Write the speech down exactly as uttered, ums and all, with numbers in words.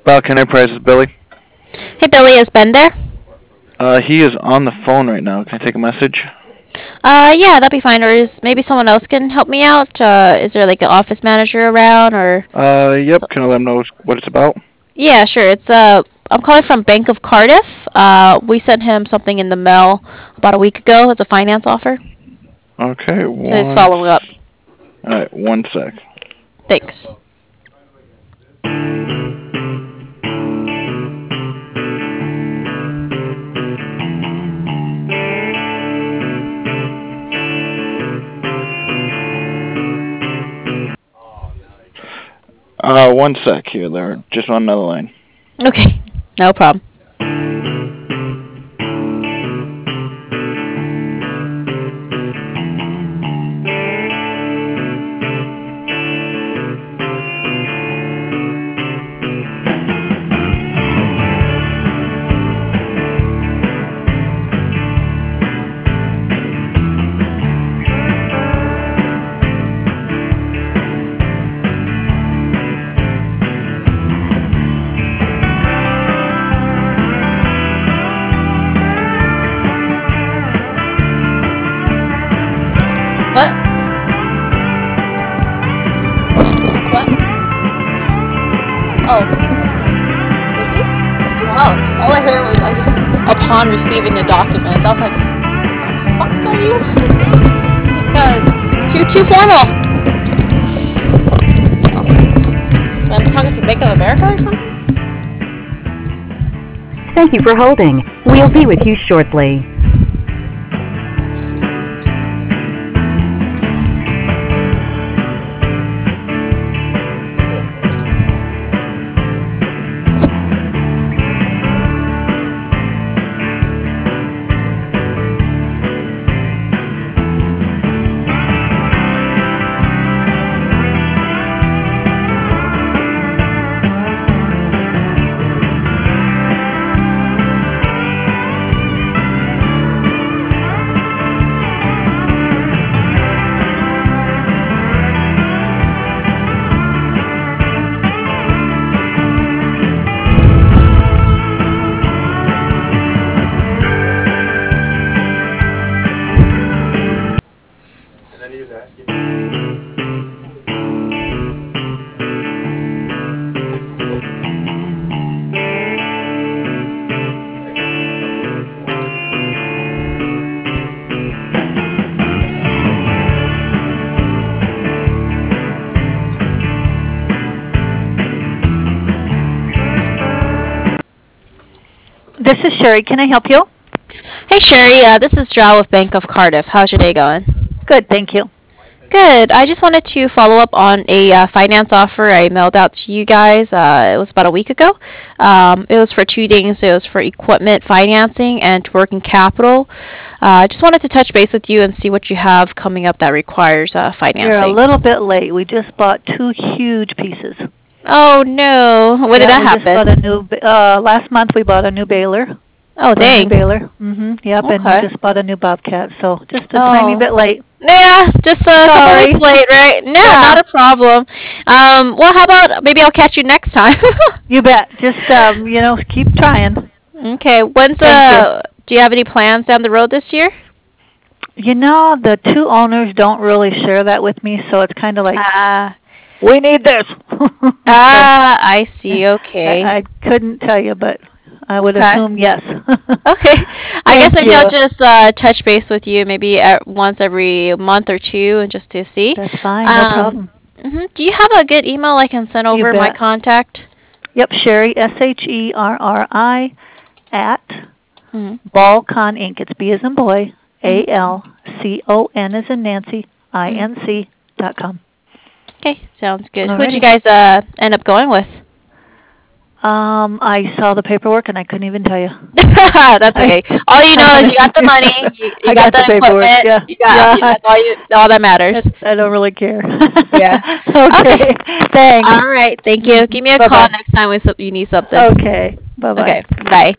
Falcon Enterprise is Billy. Hey Billy, is Ben there? Uh, he is on the phone right now. Can I take a message? Uh, yeah, that'd be fine. Or is maybe someone else can help me out? Uh, is there like an office manager around or? Uh, yep. So, Can I let him know what it's about? yeah, sure. It's uh, I'm calling from Bank of Cardiff. Uh, we sent him something in the mail about a week ago. It's a finance offer, Okay, so he's one. following up. All right, one sec. Thanks. Uh, one sec here. There, just on another line. Okay, no problem. What? What? Oh, was he? Oh, all I heard was like upon receiving the documents. I was like, what the fuck are you? This guy's too too formal. Oh. I'm talking to Bank of America or something. Thank you for holding. We'll be with you shortly. This is Sherry. Can I help you? Hey Sherry, uh, this is Joe with Bank of Cardiff. How's your day going? Good, thank you. Good. I just wanted to follow up on a uh, finance offer I mailed out to you guys. Uh, it was about a week ago. Um, it was for two things. It was for equipment financing and working capital. I uh, just wanted to touch base with you and see what you have coming up that requires uh, financing. You're a little bit late. We just bought two huge pieces. Oh no! When yeah, did that we happen? Just bought a new, uh, last month we bought a new baler. Oh dang! New baler. Mhm. Yep. Okay. And we just bought a new Bobcat. So just a oh. tiny bit late. Yeah, just a couple weeks late, right? No, yeah. not a problem. Um, well, how about maybe I'll catch you next time? You bet. Just um, you know, keep trying. Okay. When's Thank uh? You. Do you have any plans down the road this year? You know, the two owners don't really share that with me, so it's kind of like. Ah. We need this. ah, I see. Okay. I, I couldn't tell you, but I would okay. assume yes. okay. I guess maybe you. I'll just uh, touch base with you maybe at once every month or two, and just to see. That's fine. No um, problem. Mm-hmm. Do you have a good email I can send over my contact? Yep, Sherry S H E R R I at mm-hmm. Balcon Incorporated. It's B as in boy, A L C O N as in Nancy, I N C dot com. Okay, sounds good. Alrighty. Who'd you guys uh, end up going with? Um, I saw the paperwork and I couldn't even tell you. That's okay. All you know is you got the money, you, you got, got the, the equipment, yeah. you got, yeah. you, that's all, you, all that matters. That's, I don't really care. yeah. Okay. okay. Thanks. All right. Thank you. Give me a Bye-bye. call next time when you need something. Okay. Bye-bye. Okay. Bye.